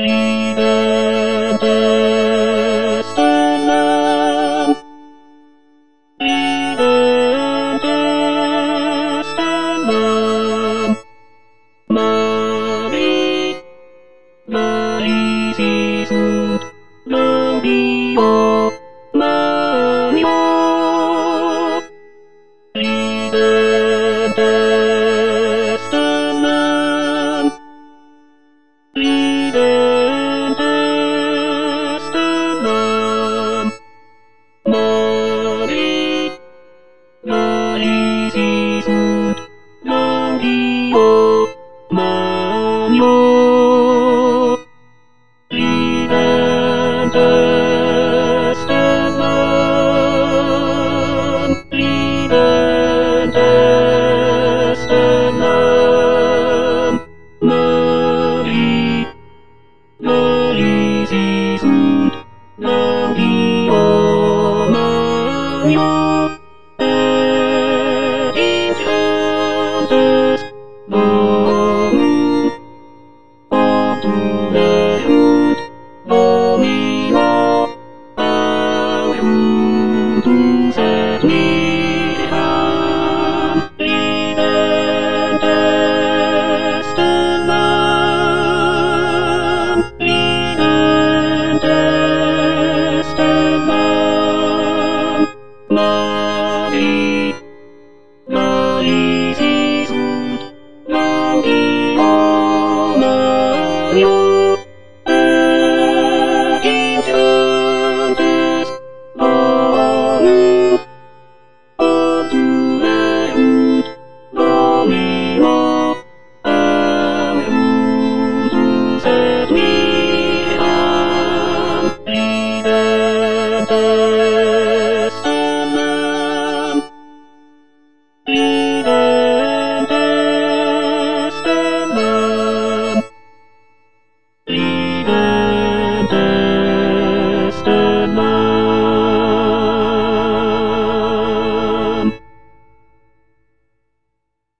Liebe beste Land, Liebe beste Land, Mari, Mari sisut, Mario, Mario, Liebe beste Land, Liebe beste Land, Mari, Mari sisut, Mario, Mario, Liebe beste Land, Liebe beste Land, Mari, Mari sisut, Mario, Mario, et enchantes, Morum, Optum.